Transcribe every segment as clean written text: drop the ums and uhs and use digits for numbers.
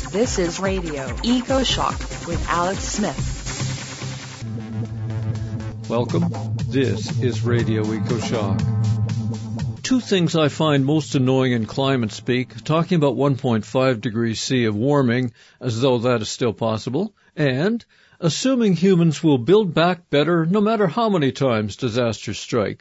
This is Radio Eco Shock with Alex Smith. Welcome. This is Radio Eco Shock. Two things I find most annoying in climate speak, talking about 1.5 degrees C of warming, as though that is still possible, and assuming humans will build back better no matter how many times disasters strike.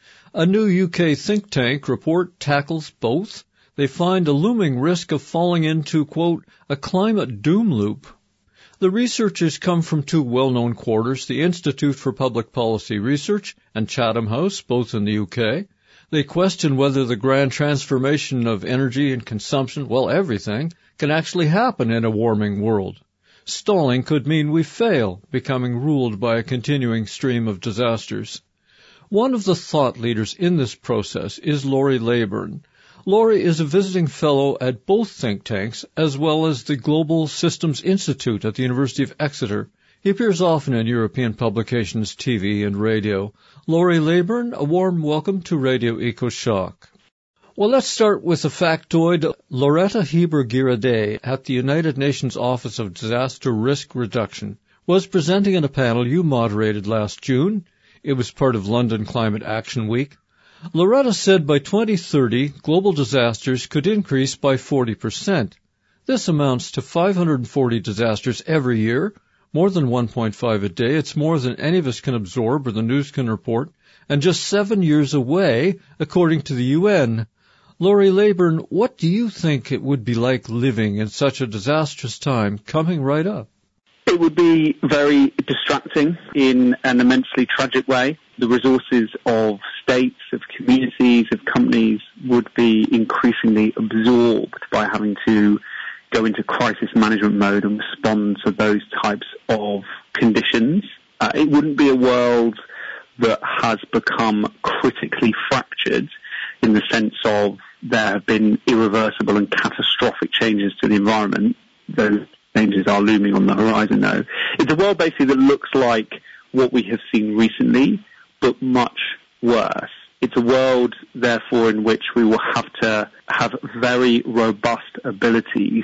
A new UK think tank report tackles both. They find a looming risk of falling into, quote, a climate doom loop. The researchers come from two well-known quarters, the Institute for Public Policy Research and Chatham House, both in the UK. They question whether the grand transformation of energy and consumption, well, everything, can actually happen in a warming world. Stalling could mean we fail, becoming ruled by a continuing stream of disasters. One of the thought leaders in this process is Laurie Leyburn. Laurie is a visiting fellow at both think tanks, as well as the Global Systems Institute at the University of Exeter. He appears often in European publications, TV, and radio. Laurie Leyburn, a warm welcome to Radio Eco Shock. Well, let's start with a factoid. Loretta Heber-Girardet at the United Nations Office of Disaster Risk Reduction was presenting in a panel you moderated last June. It was part of London Climate Action Week. Loretta said by 2030, global disasters could increase by 40%. This amounts to 540 disasters every year, more than 1.5 a day. It's more than any of us can absorb or the news can report, and just 7 years away, according to the UN. Laurie Leyburn, what do you think it would be like living in such a disastrous time coming right up? It would be very distracting in an immensely tragic way. The resources of states, of communities, of companies would be increasingly absorbed by having to go into crisis management mode and respond to those types of conditions. It wouldn't be a world that has become critically fractured in the sense of there have been irreversible and catastrophic changes to the environment. Those changes are looming on the horizon now. It's a world basically that looks like what we have seen recently, but much worse. It's a world, therefore, in which we will have to have very robust abilities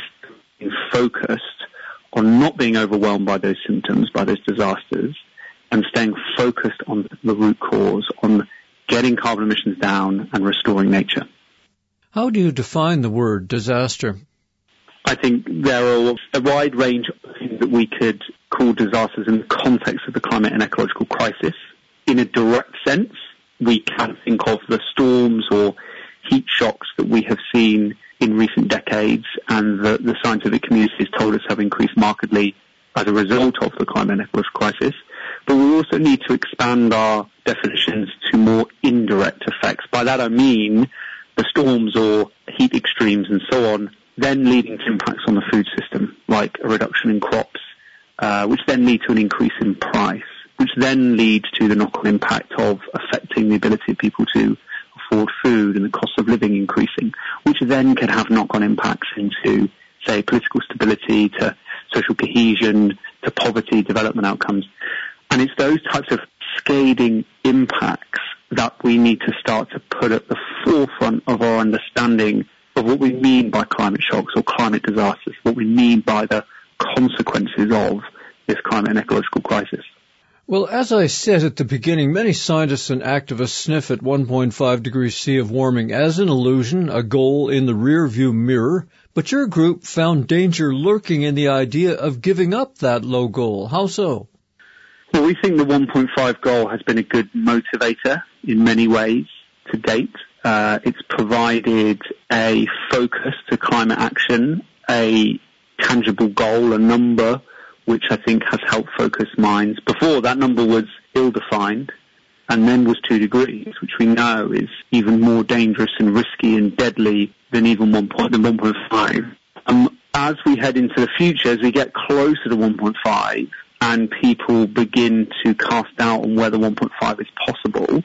focused on not being overwhelmed by those symptoms, by those disasters, and staying focused on the root cause, on getting carbon emissions down and restoring nature. How do you define the word disaster? I think there are a wide range of things that we could call disasters in the context of the climate and ecological crisis. In a direct sense, we can think of the storms or heat shocks that we have seen in recent decades and the scientific community has told us have increased markedly as a result of the climate and ecological crisis. But we also need to expand our definitions to more indirect effects. By that I mean the storms or heat extremes and so on, then leading to impacts on the food system, like a reduction in crops, which then lead to an increase in price, which then leads to the knock-on impact of affecting the ability of people to afford food and the cost of living increasing, which then could have knock-on impacts into, say, political stability, to social cohesion, to poverty, development outcomes. And it's those types of cascading impacts that we need to start to put at the forefront of our understanding of what we mean by climate shocks or climate disasters, what we mean by the consequences of this climate and ecological crisis. Well, as I said at the beginning, many scientists and activists sniff at 1.5 degrees C of warming as an illusion, a goal in the rear-view mirror, but your group found danger lurking in the idea of giving up that low goal. How so? Well, we think the 1.5 goal has been a good motivator in many ways to date. It's provided a focus to climate action, a tangible goal, a number, which I think has helped focus minds. Before, that number was ill-defined and then was 2 degrees, which we know is even more dangerous and risky and deadly than even 1.5. As we head into the future, as we get closer to 1.5 and people begin to cast doubt on whether 1.5 is possible,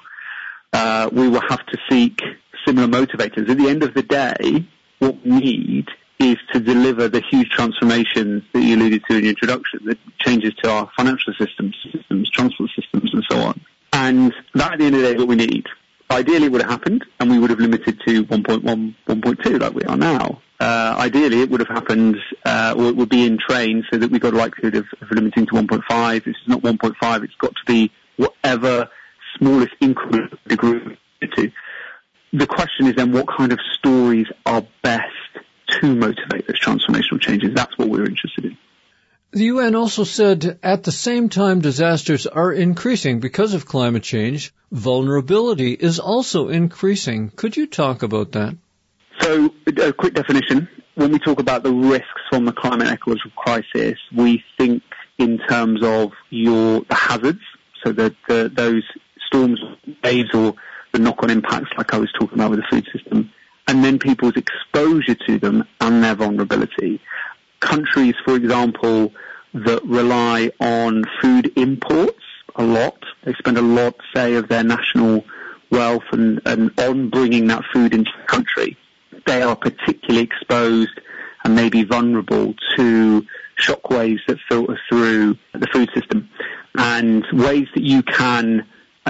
we will have to seek similar motivators. At the end of the day, what we need is to deliver the huge transformations that you alluded to in your introduction, the changes to our financial systems, transport systems, and so on. And that, at the end of the day, is what we need. Ideally, it would have happened, and we would have limited to 1.1, 1.2 like we are now. Ideally, it would have happened, or it would be in train, so that we got a likelihood of limiting to 1.5. This is not 1.5. It's got to be whatever smallest increment degree to. The question is then, what kind of stories are best to motivate those transformational changes? That's what we're interested in. The UN also said at the same time disasters are increasing because of climate change, vulnerability is also increasing. Could you talk about that? So, a quick definition. When we talk about the risks from the climate ecological crisis, we think in terms of the hazards, so those storms, waves, or the knock-on impacts like I was talking about with the food system, and then people's exposure to them and their vulnerability. Countries, for example, that rely on food imports a lot, they spend a lot, say, of their national wealth and on bringing that food into the country. They are particularly exposed and maybe vulnerable to shockwaves that filter through the food system. And ways that you can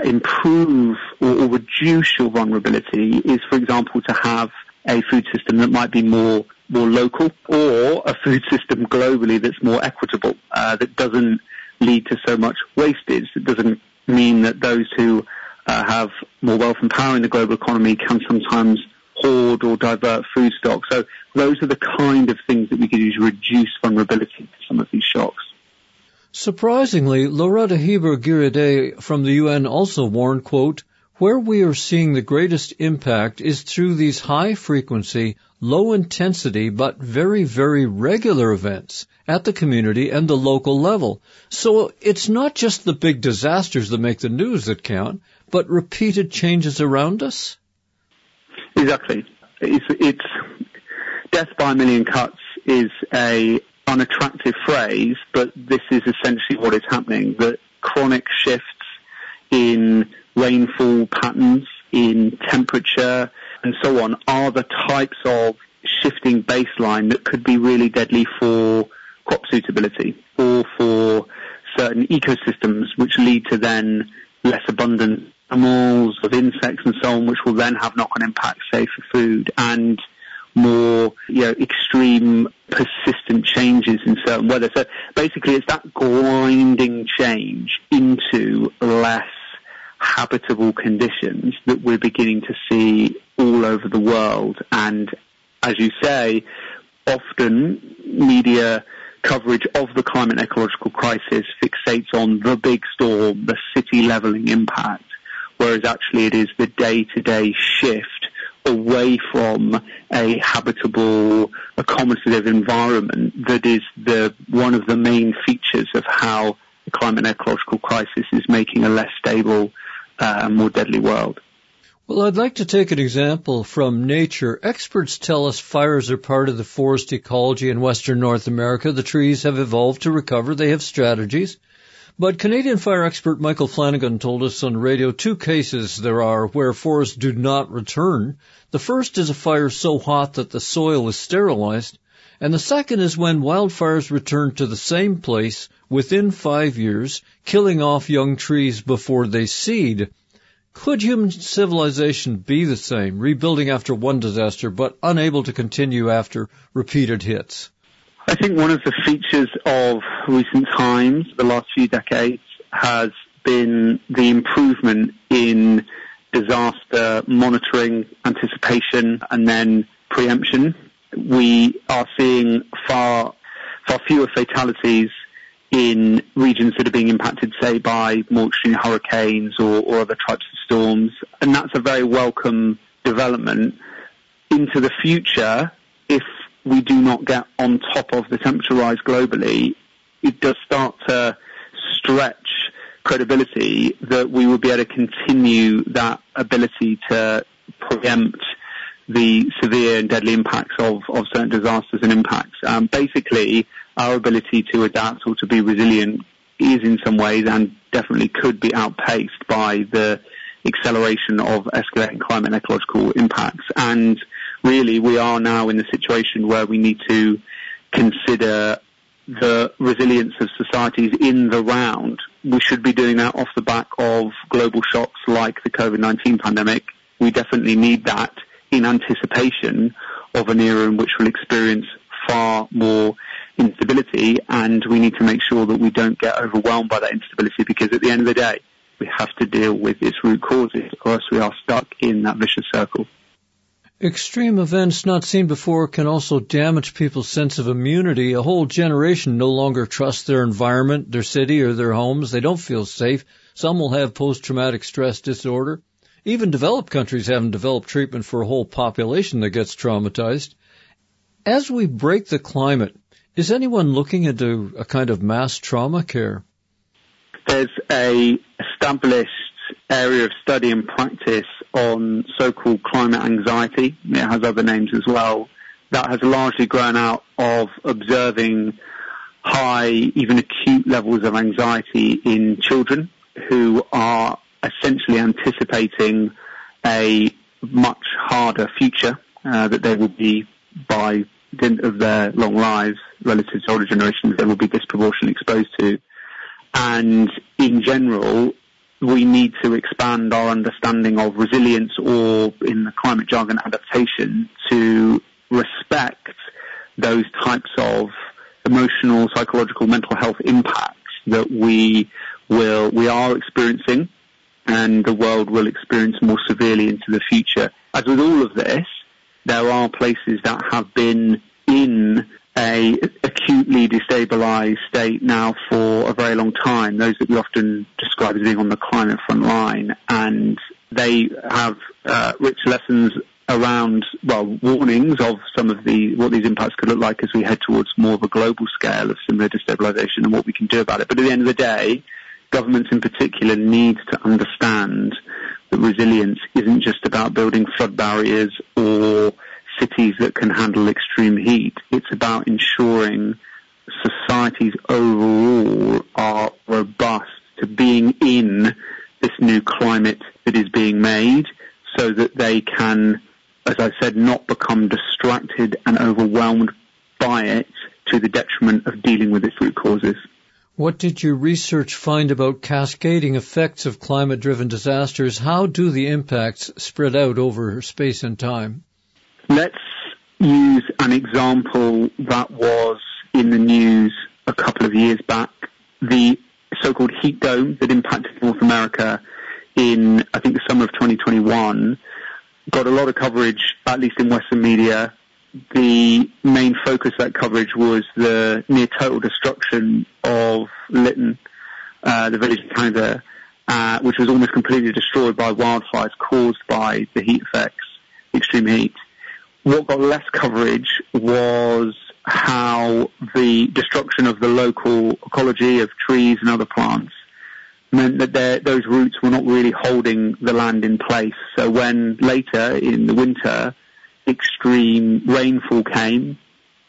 improve or reduce your vulnerability is, for example, to have a food system that might be more local, or a food system globally that's more equitable, that doesn't lead to so much wastage. It doesn't mean that those who have more wealth and power in the global economy can sometimes hoard or divert food stock. So those are the kind of things that we could use to reduce vulnerability to some of these shocks. Surprisingly, Loretta Heber-Girardet from the UN also warned, quote, where we are seeing the greatest impact is through these high-frequency, low-intensity, but very, very regular events at the community and the local level. So it's not just the big disasters that make the news that count, but repeated changes around us? Exactly. It's death by a million cuts is a unattractive phrase, but this is essentially what is happening. The chronic shifts in rainfall patterns, in temperature, and so on, are the types of shifting baseline that could be really deadly for crop suitability or for certain ecosystems, which lead to then less abundant animals, of insects and so on, which will then have knock-on impacts, say, for food, and more, extreme, persistent changes in certain weather. So basically it's that grinding change into less habitable conditions that we're beginning to see all over the world. And as you say, often media coverage of the climate ecological crisis fixates on the big storm, the city leveling impact, whereas actually it is the day-to-day shift away from a habitable, accommodative environment that is one of the main features of how the climate ecological crisis is making a less stable and more deadly world. Well, I'd like to take an example from nature. Experts tell us fires are part of the forest ecology in Western North America. The trees have evolved to recover. They have strategies. But Canadian fire expert Michael Flanagan told us on radio 2 cases there are where forests do not return. The first is a fire so hot that the soil is sterilized, and the second is when wildfires return to the same place within 5 years, killing off young trees before they seed. Could human civilization be the same, rebuilding after one disaster but unable to continue after repeated hits? I think one of the features of recent times, the last few decades, has been the improvement in disaster monitoring, anticipation, and then preemption. We are seeing far fewer fatalities in regions that are being impacted, say, by more extreme hurricanes or other types of storms. And that's a very welcome development. Into the future, if we do not get on top of the temperature rise globally, it does start to stretch credibility that we will be able to continue that ability to preempt the severe and deadly impacts of certain disasters and impacts. Basically, our ability to adapt or to be resilient is in some ways and definitely could be outpaced by the acceleration of escalating climate and ecological impacts. And really, we are now in a situation where we need to consider the resilience of societies in the round. We should be doing that off the back of global shocks like the COVID-19 pandemic. We definitely need that in anticipation of an era in which we'll experience far more instability, and we need to make sure that we don't get overwhelmed by that instability, because at the end of the day, we have to deal with its root causes, or else we are stuck in that vicious circle. Extreme events not seen before can also damage people's sense of immunity. A whole generation no longer trusts their environment, their city, or their homes. They don't feel safe. Some will have post-traumatic stress disorder. Even developed countries haven't developed treatment for a whole population that gets traumatized. As we break the climate, is anyone looking into a kind of mass trauma care? There's a established area of study and practice on so-called climate anxiety. It has other names as well. That has largely grown out of observing high, even acute levels of anxiety in children who are essentially anticipating a much harder future that they will be, by dint of their long lives relative to older generations, they will be disproportionately exposed to. And in general, we need to expand our understanding of resilience, or in the climate jargon, adaptation, to respect those types of emotional, psychological, mental health impacts that we are experiencing, and the world will experience more severely into the future. As with all of this, there are places that have been in a acutely destabilized state now for a very long time, those that we often describe as being on the climate front line, and they have rich lessons around, warnings of some of what these impacts could look like as we head towards more of a global scale of similar destabilization and what we can do about it. But at the end of the day, governments in particular need to understand that resilience isn't just about building flood barriers or cities that can handle extreme heat. It's about ensuring societies overall are robust to being in this new climate that is being made, so that they can, as I said, not become distracted and overwhelmed by it to the detriment of dealing with its root causes. What did your research find about cascading effects of climate-driven disasters? How do the impacts spread out over space and time? Let's use an example that was in the news a couple of years back. The so-called heat dome that impacted North America in, I think, the summer of 2021 got a lot of coverage, at least in Western media. The main focus of that coverage was the near total destruction of Lytton, the village in Canada, which was almost completely destroyed by wildfires caused by the heat effects, extreme heat. What got less coverage was how the destruction of the local ecology of trees and other plants meant that those roots were not really holding the land in place. So when later in the winter extreme rainfall came,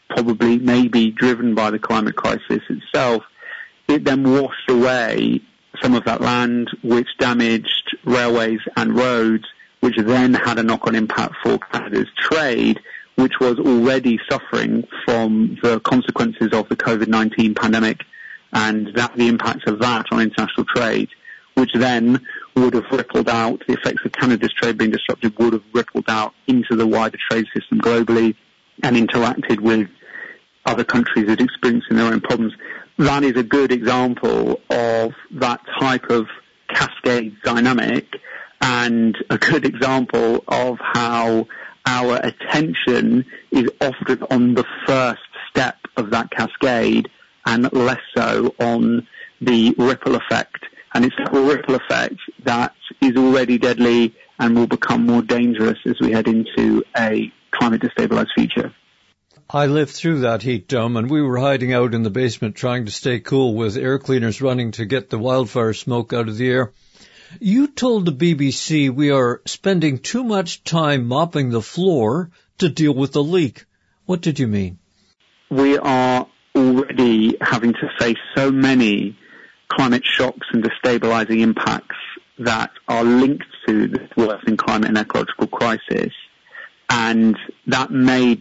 maybe driven by the climate crisis itself, it then washed away some of that land, which damaged railways and roads, which then had a knock-on impact for Canada's trade, which was already suffering from the consequences of the COVID-19 pandemic and the impacts of that on international trade, which then would have rippled out, the effects of Canada's trade being disrupted would have rippled out into the wider trade system globally and interacted with other countries that are experiencing their own problems. That is a good example of that type of cascade dynamic, and a good example of how our attention is often on the first step of that cascade and less so on the ripple effect. And it's that ripple effect that is already deadly and will become more dangerous as we head into a climate destabilized future. I lived through that heat dome, and we were hiding out in the basement trying to stay cool with air cleaners running to get the wildfire smoke out of the air. You told the BBC we are spending too much time mopping the floor to deal with the leak. What did you mean? We are already having to face so many climate shocks and destabilizing impacts that are linked to this worsening climate and ecological crisis, and that may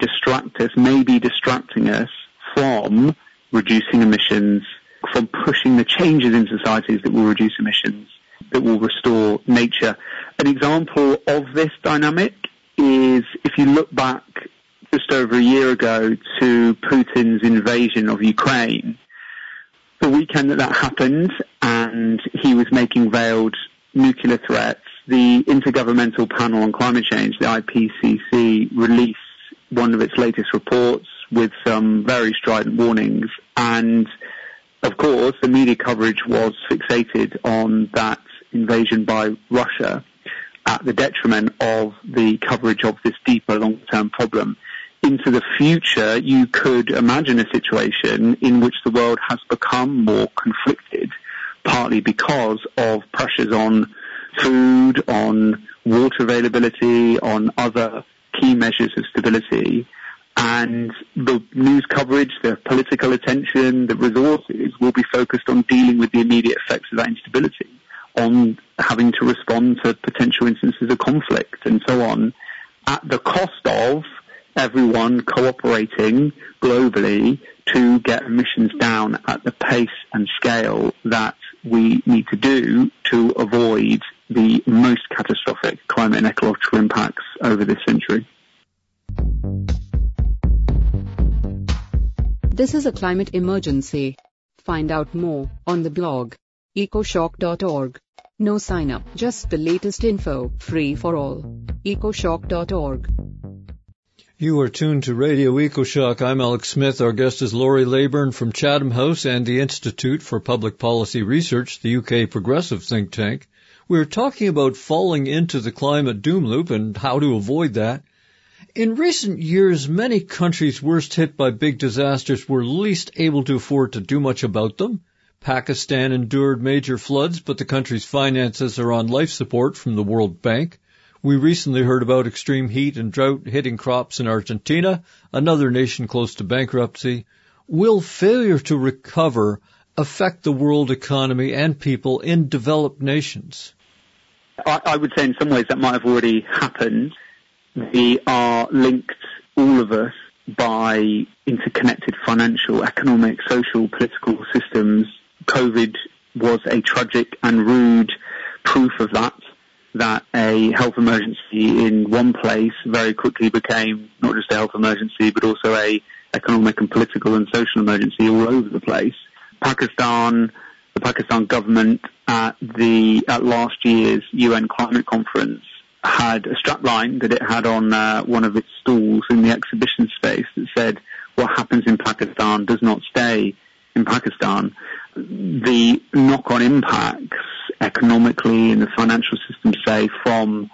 be distracting us from reducing emissions, from pushing the changes in societies that will reduce emissions, that will restore nature. An example of this dynamic is, if you look back just just over a year ago to Putin's invasion of Ukraine, the weekend that happened and he was making veiled nuclear threats, the Intergovernmental Panel on Climate Change, the IPCC, released one of its latest reports with some very strident warnings. And, of course, the media coverage was fixated on that invasion by Russia at the detriment of the coverage of this deeper long-term problem. Into the future, you could imagine a situation in which the world has become more conflicted, partly because of pressures on food, on water availability, on other key measures of stability. And the news coverage, the political attention, the resources will be focused on dealing with the immediate effects of that instability, on having to respond to potential instances of conflict and so on, at the cost of everyone cooperating globally to get emissions down at the pace and scale that we need to do to avoid the most catastrophic climate and ecological impacts over this century. This is a climate emergency. Find out more on the blog ecoshock.org. No sign up, just the latest info, free for all. ecoshock.org. You are tuned to Radio EcoShock. I'm Alex Smith. Our guest is Laurie Leyburn from Chatham House and the Institute for Public Policy Research, the UK progressive think tank. We're talking about falling into the climate doom loop and how to avoid that. In recent years, many countries worst hit by big disasters were least able to afford to do much about them. Pakistan endured major floods, but the country's finances are on life support from the World Bank. We recently heard about extreme heat and drought hitting crops in Argentina, another nation close to bankruptcy. Will failure to recover affect the world economy and people in developed nations? I would say in some ways that might have already happened. We are linked, all of us, by interconnected financial, economic, social, political systems. COVID was a tragic and rude proof of that a health emergency in one place very quickly became not just a health emergency, but also a economic and political and social emergency all over the place. The Pakistan government at last year's UN climate conference had a strapline that it had on one of its stalls in the exhibition space that said, "What happens in Pakistan does not stay in Pakistan." The knock-on impacts economically in the financial system, say, from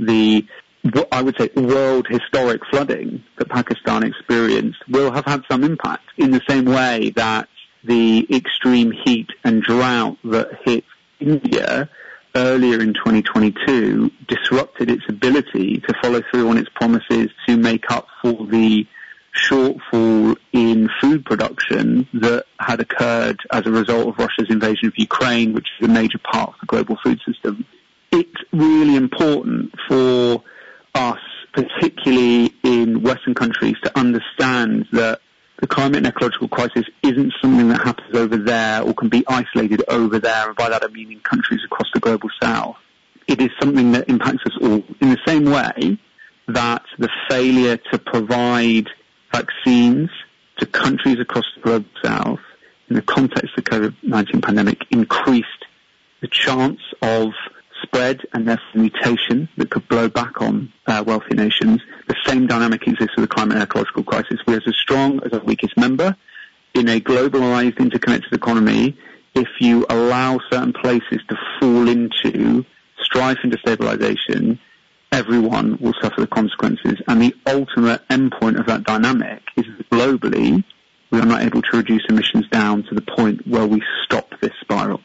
what I would say world historic flooding that Pakistan experienced will have had some impact in the same way that the extreme heat and drought that hit India earlier in 2022 disrupted its ability to follow through on its promises to make up for the shortfall in food production that had occurred as a result of Russia's invasion of Ukraine, which is a major part of the global food system. It's really important for us, particularly in Western countries, to understand that the climate and ecological crisis isn't something that happens over there or can be isolated over there, and by that I mean in countries across the global south. It is something that impacts us all in the same way that the failure to provide vaccines to countries across the global south in the context of the COVID-19 pandemic increased the chance of spread and therefore mutation that could blow back on wealthy nations. The same dynamic exists with the climate and ecological crisis. We're as strong as our weakest member. In a globalized, interconnected economy, if you allow certain places to fall into strife and destabilization, everyone will suffer the consequences. And the ultimate endpoint of that dynamic is that globally we are not able to reduce emissions down to the point where we stop this spiral.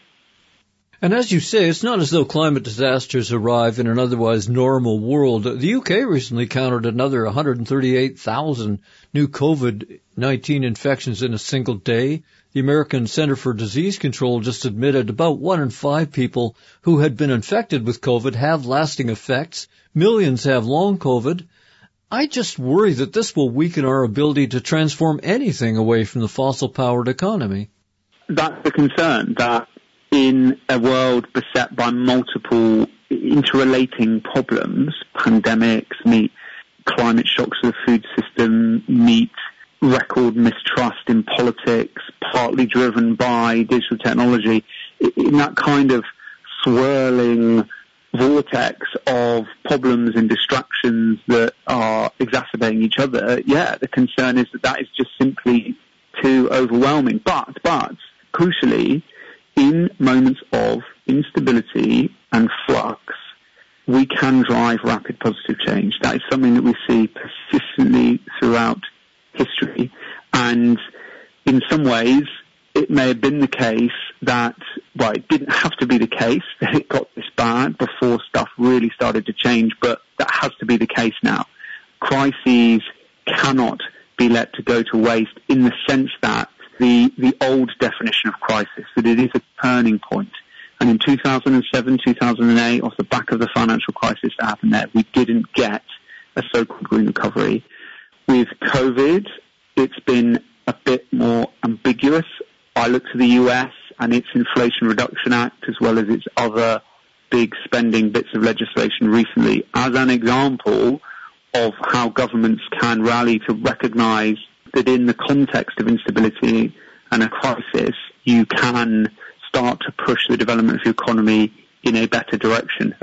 And as you say, it's not as though climate disasters arrive in an otherwise normal world. The UK recently counted another 138,000 new COVID-19 infections in a single day. The American Center for Disease Control just admitted about 1 in 5 people who had been infected with COVID have lasting effects. Millions have long COVID. I just worry that this will weaken our ability to transform anything away from the fossil-powered economy. That's the concern, that in a world beset by multiple interrelating problems, pandemics, climate shocks to the food system meet record mistrust in politics, partly driven by digital technology, in that kind of swirling vortex of problems and distractions that are exacerbating each other, the concern is that is just simply too overwhelming. But crucially, in moments of instability and flux, we can drive rapid positive change. That is something that we see persistently throughout history. And in some ways, it may have been the case that, it didn't have to be the case that it got this bad before stuff really started to change, but that has to be the case now. Crises cannot be let to go to waste, in the sense that the old definition of crisis, that it is a turning point. And in 2007, 2008, off the back of the financial crisis that happened there, we didn't get a so-called green recovery. With COVID, it's been a bit more ambiguous. I look to the US and its Inflation Reduction Act, as well as its other big spending bits of legislation recently, as an example of how governments can rally to recognize that in the context of instability and a crisis, you can start to push the development of your economy in a better direction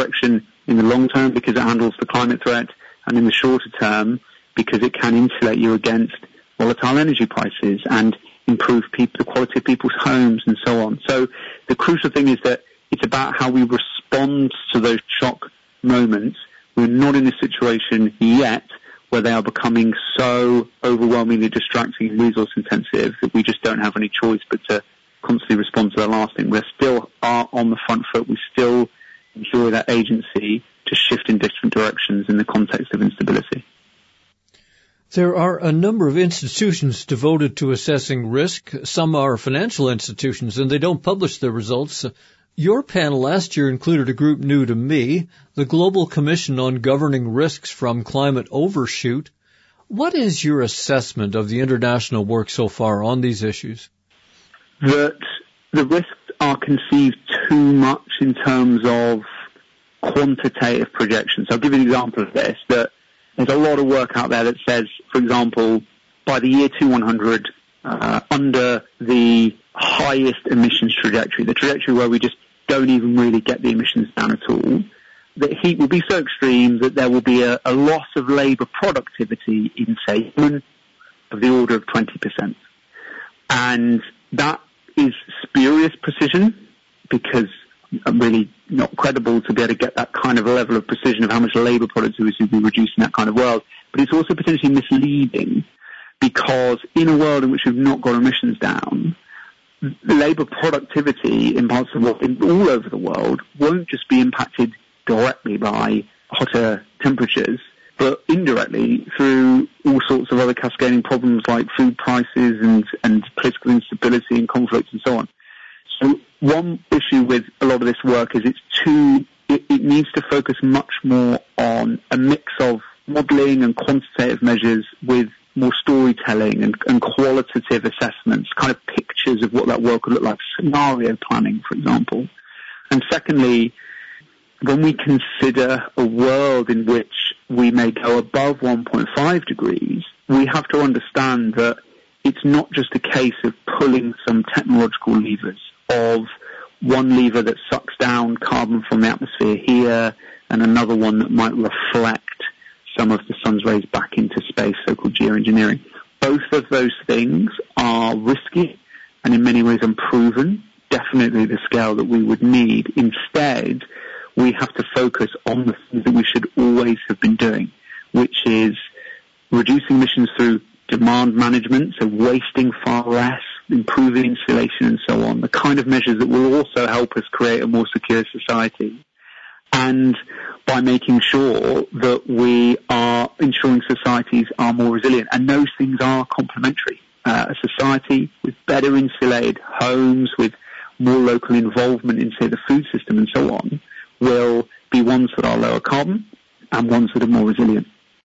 in the long term because it handles the climate threat, and in the shorter term because it can insulate you against volatile energy prices and improve the quality of people's homes and so on. So the crucial thing is that it's about how we respond to those shock moments. We're not in a situation yet where they are becoming so overwhelmingly distracting and resource intensive that we just don't have any choice but to constantly respond to the last thing. We still are on the front foot. We still enjoy that agency to shift in different directions in the context of instability. There are a number of institutions devoted to assessing risk. Some are financial institutions, and they don't publish their results. Your panel last year included a group new to me, the Global Commission on Governing Risks from Climate Overshoot. What is your assessment of the international work so far on these issues? That the risks are conceived too much in terms of quantitative projections. I'll give you an example of this, that there's a lot of work out there that says, for example, by the year 2100, under the highest emissions trajectory, the trajectory where we just don't even really get the emissions down at all, the heat will be so extreme that there will be a loss of labour productivity in, say, human of the order of 20%. And that is spurious precision, because really not credible to be able to get that kind of level of precision of how much labour productivity will be reduced in that kind of world. But it's also potentially misleading, because in a world in which we've not got emissions down, labour productivity in parts of the world, all over the world, won't just be impacted directly by hotter temperatures, but indirectly through all sorts of other cascading problems like food prices and political instability and conflict and so on. So one issue with a lot of this work is it needs to focus much more on a mix of modelling and quantitative measures with more storytelling and qualitative assessments, kind of pictures of what that world could look like, scenario planning, for example. And secondly, when we consider a world in which we may go above 1.5 degrees, we have to understand that it's not just a case of pulling some technological levers, of one lever that sucks down carbon from the atmosphere here and another one that might reflect some of the sun's rays back into space, so-called geoengineering. Both of those things are risky and in many ways unproven, definitely the scale that we would need. Instead, we have to focus on the things that we should always have been doing, which is reducing emissions through demand management, so wasting far less, improving insulation and so on, the kind of measures that will also help us create a more secure society. And by making sure that we are ensuring societies are more resilient. And those things are complementary. A society with better insulated homes, with more local involvement in, say, the food system and so on, will be ones that are lower carbon and ones that are more resilient.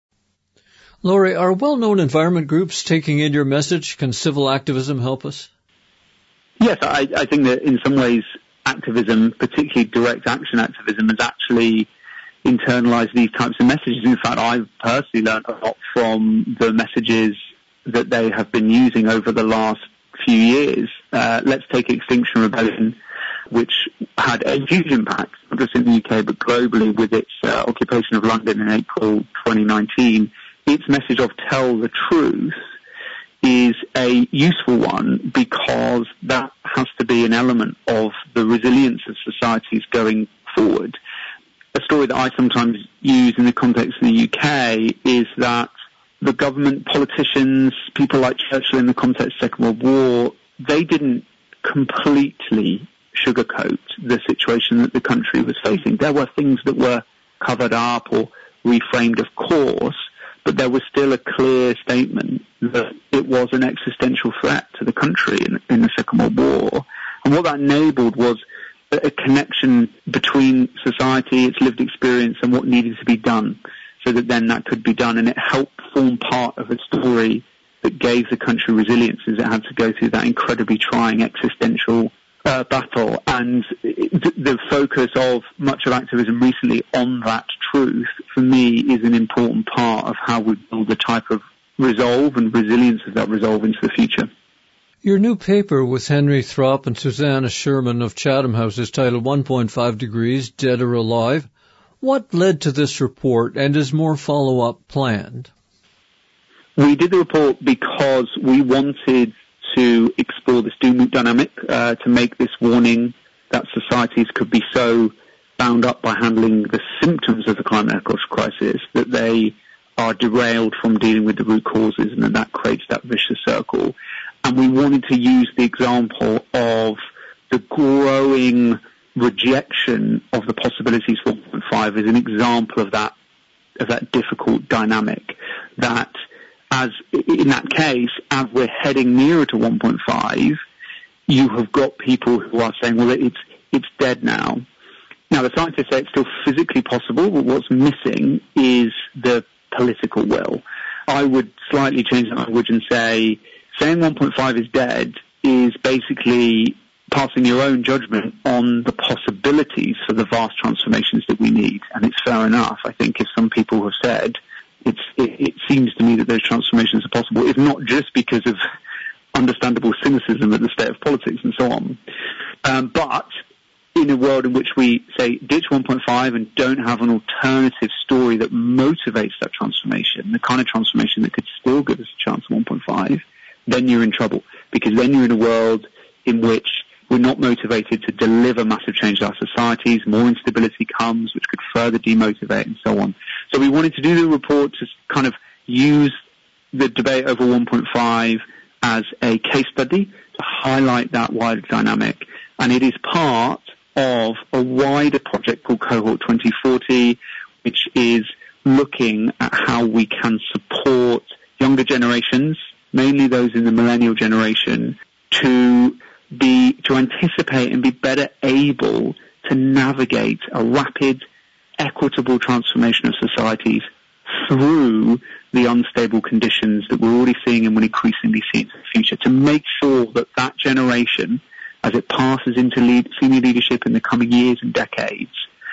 Laurie, are well-known environment groups taking in your message? Can civil activism help us? Yes, I think that in some ways activism, particularly direct action activism, has actually internalize these types of messages. In fact, I've personally learned a lot from the messages that they have been using over the last few years. Let's take Extinction Rebellion, which had a huge impact, not just in the UK, but globally with its occupation of London in April 2019. Its message of tell the truth is a useful one because that has to be an element of the resilience of societies going forward. A story that I sometimes use in the context of the UK is that the government, politicians, people like Churchill in the context of the Second World War, they didn't completely sugarcoat the situation that the country was facing. There were things that were covered up or reframed, of course, but there was still a clear statement that it was an existential threat to the country in the Second World War. And what that enabled was a connection between society, its lived experience, and what needed to be done, so that then that could be done. And it helped form part of a story that gave the country resilience as it had to go through that incredibly trying existential battle. And the focus of much of activism recently on that truth, for me, is an important part of how we build the type of resolve and resilience of that resolve into the future. Your new paper with Henry Thropp and Susanna Sherman of Chatham House is titled 1.5 Degrees, Dead or Alive. What led to this report, and is more follow-up planned? We did the report because we wanted to explore this doom-loop dynamic, to make this warning that societies could be so bound up by handling the symptoms of the climate and ecological crisis that they are derailed from dealing with the root causes, and then that creates that vicious circle. And we wanted to use the example of the growing rejection of the possibilities for 1.5 as an example of that difficult dynamic. That, as in that case, as we're heading nearer to 1.5, you have got people who are saying, well, it's dead now. Now, the scientists say it's still physically possible, but what's missing is the political will. I would slightly change the language and say, saying 1.5 is dead is basically passing your own judgment on the possibilities for the vast transformations that we need. And it's fair enough. I think if some people have said, it seems to me that those transformations are possible, it's not just because of understandable cynicism at the state of politics and so on. But in a world in which we say ditch 1.5 and don't have an alternative story that motivates that transformation, the kind of transformation that could still give us a chance at 1.5, then you're in trouble, because then you're in a world in which we're not motivated to deliver massive change to our societies, more instability comes, which could further demotivate and so on. So we wanted to do the report to kind of use the debate over 1.5 as a case study to highlight that wider dynamic. And it is part of a wider project called Cohort 2040, which is looking at how we can support younger generations, mainly those in the millennial generation, to anticipate and be better able to navigate a rapid, equitable transformation of societies through the unstable conditions that we're already seeing and will increasingly see into the future, to make sure that that generation, as it passes into senior leadership in the coming years and decades,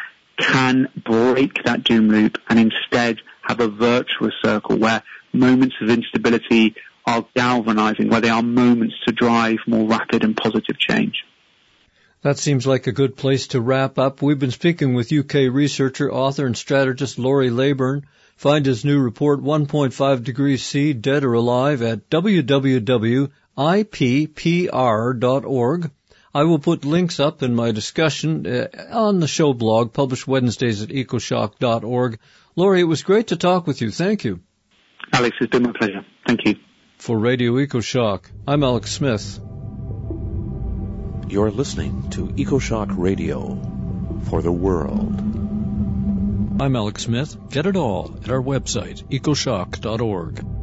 can break that doom loop and instead have a virtuous circle where moments of instability are galvanizing, where they are moments to drive more rapid and positive change. That seems like a good place to wrap up. We've been speaking with UK researcher, author, and strategist Laurie Leyburn. Find his new report, 1.5 Degrees C, Dead or Alive, at www.ippr.org. I will put links up in my discussion on the show blog, published Wednesdays at ecoshock.org. Laurie, it was great to talk with you. Thank you. Alex, it's been my pleasure. Thank you. For Radio EcoShock, I'm Alex Smith. You're listening to EcoShock Radio for the world. I'm Alex Smith. Get it all at our website, ecoshock.org.